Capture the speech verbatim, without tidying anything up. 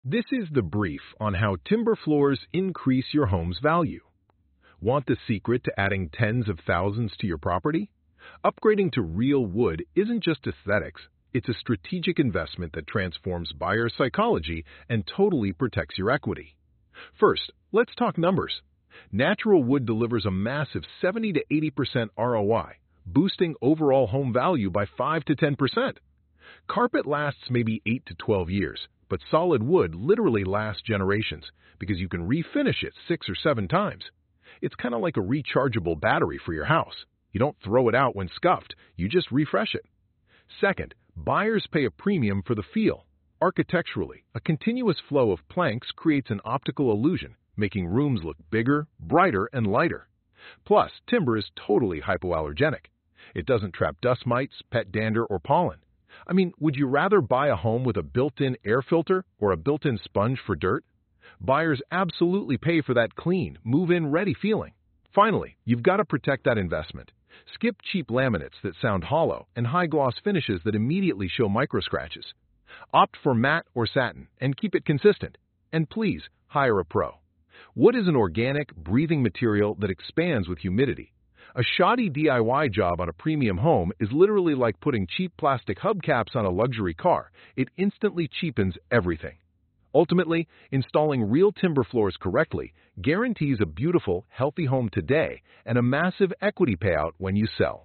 This is the brief on how timber floors increase your home's value. Want the secret to adding tens of thousands to your property? Upgrading to real wood isn't just aesthetics, it's a strategic investment that transforms buyer psychology and totally protects your equity. First, let's talk numbers. Natural wood delivers a massive seventy to eighty percent R O I, boosting overall home value by five to ten percent. Carpet lasts maybe eight to twelve years, but solid wood literally lasts generations because you can refinish it six or seven times. It's kind of like a rechargeable battery for your house. You don't throw it out when scuffed, you just refresh it. Second, buyers pay a premium for the feel. Architecturally, a continuous flow of planks creates an optical illusion, making rooms look bigger, brighter, and lighter. Plus, timber is totally hypoallergenic. It doesn't trap dust mites, pet dander, or pollen. I mean, would you rather buy a home with a built-in air filter or a built-in sponge for dirt? Buyers absolutely pay for that clean, move-in ready feeling. Finally, you've got to protect that investment. Skip cheap laminates that sound hollow and high-gloss finishes that immediately show micro-scratches. Opt for matte or satin and keep it consistent. And please, hire a pro. Wood is an organic, breathing material that expands with humidity. A shoddy D I Y job on a premium home is literally like putting cheap plastic hubcaps on a luxury car. It instantly cheapens everything. Ultimately, installing real timber floors correctly guarantees a beautiful, healthy home today and a massive equity payout when you sell.